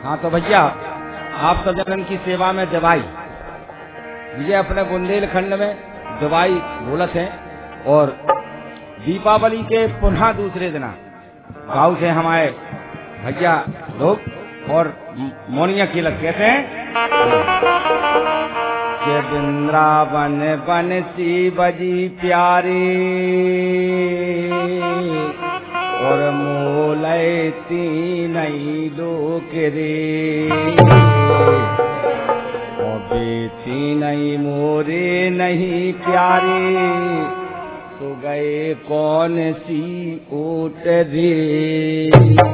हाँ तो भैया आप सज्जनन की सेवा में दवाई विजय अपने बुंदेलखंड में दवाई बोलत है और दीपावली के पुनः दूसरे दिन गाँव से हमारे भैया लोग और मोनिया की लग कहते हैं कि वृंदावन बंसी बजी प्यारी और मोलय तीनई लोक रे और बेटी नहीं मोरे नहीं प्यारे तो गए कौन सी ओट रे।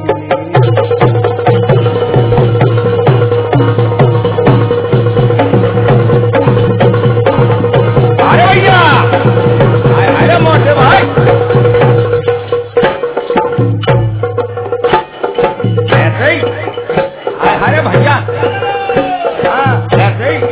अरे भैया अरे मोटे भाई ऐसे ही अरे भैया हाँ ऐसे ही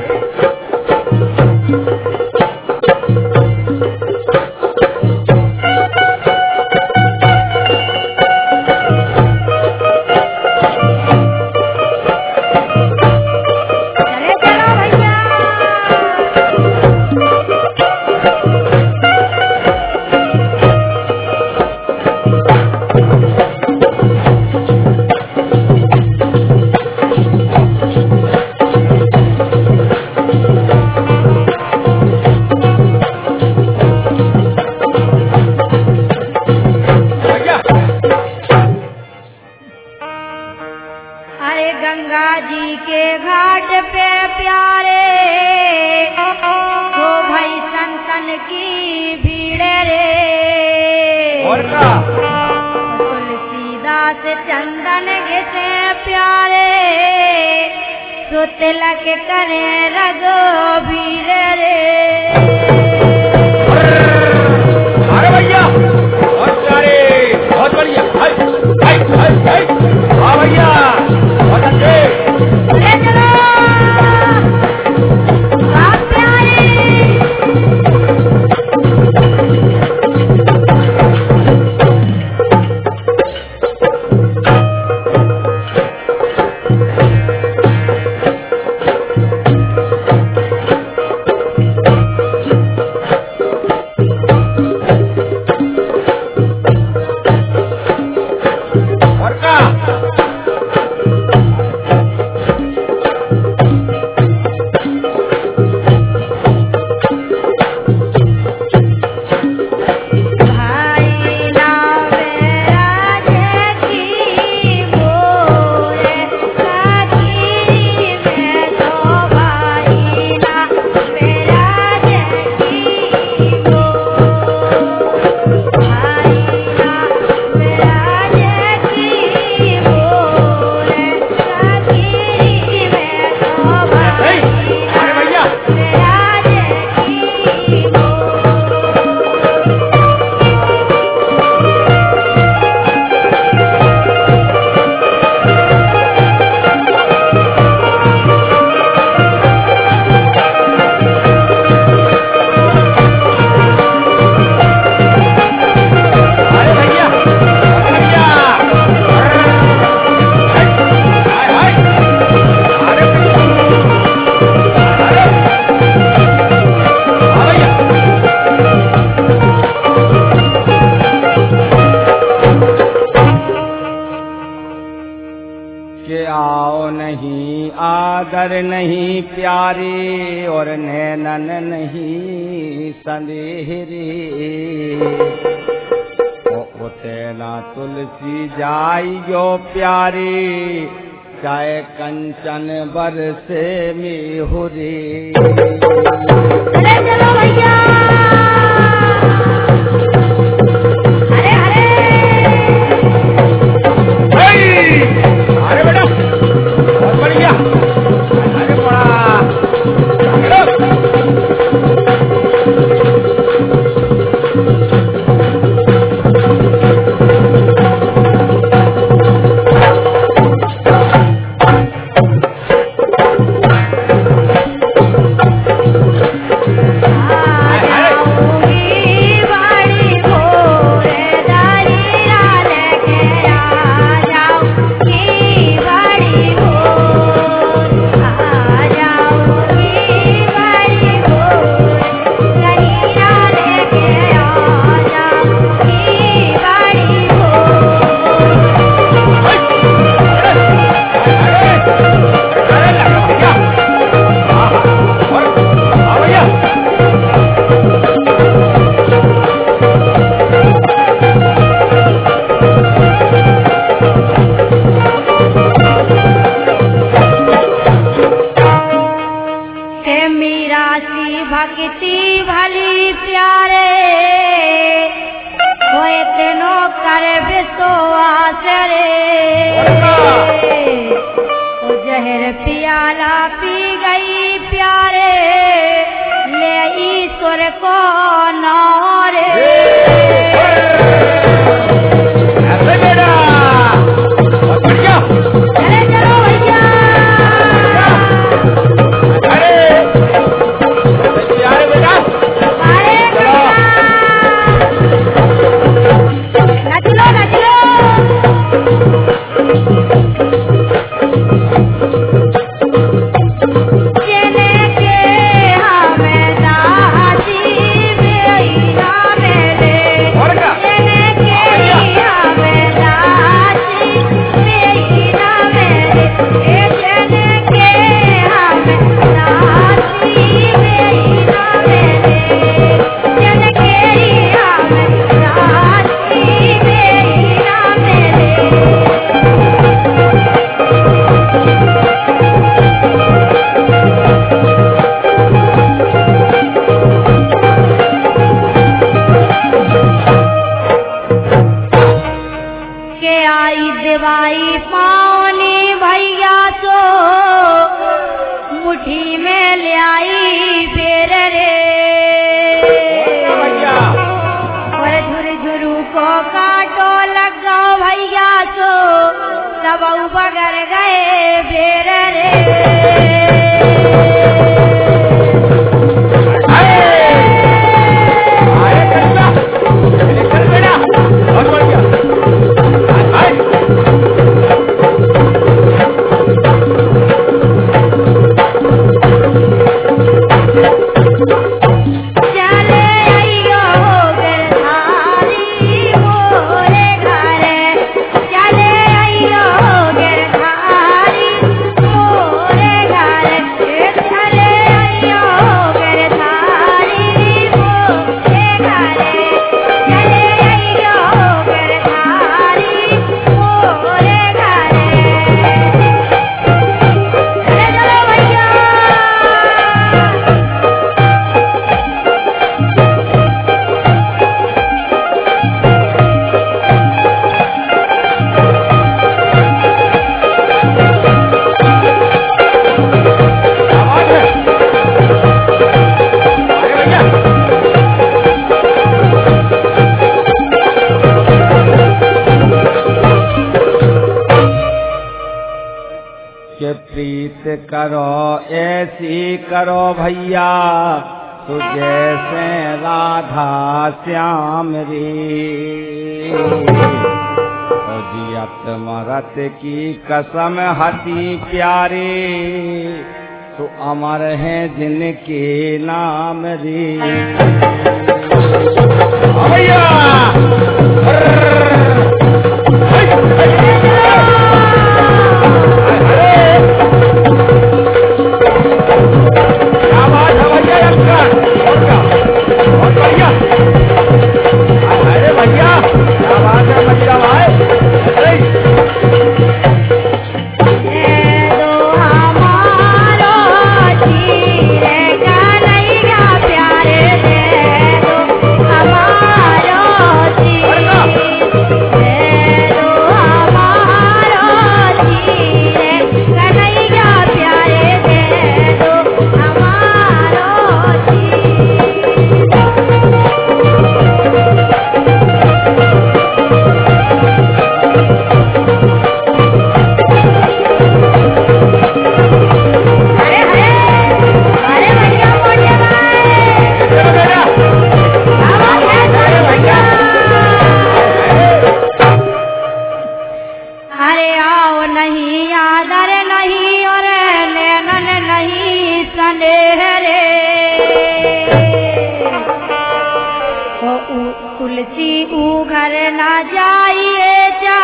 तिलक करे रघुबीर रे। अरे भैया बहुत प्यारे बहुत बढ़िया हाँ भैया बहुत अच्छे चलो बहुत प्यारे आदर नहीं प्यारे और नैनन नहीं संदेह रे ओते ना तुलसी जाइयो प्यारे चाहे कंचन बरसे में हो रे। चलो भैया अरे बेटा बहुत बढ़िया अरे बड़ा को नौरे ऐसे बेटा बहुत बढ़िया। चले चलो भैया अरे तैयार है बेटा अरे नच लो नच लो देवाई पानी भैया तो मुट्ठी में ले आई बेर रे और झुरझुरु को काटो लगा भैया तो सब बगर गए बेर रे करो ऐसी करो भैया तो जैसे राधा श्याम रे और जियत मरत की कसम हती प्यारे तो अमर हैं जिनके नाम रे भैया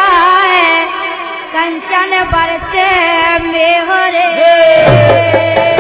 कंचन बरसे में हो रे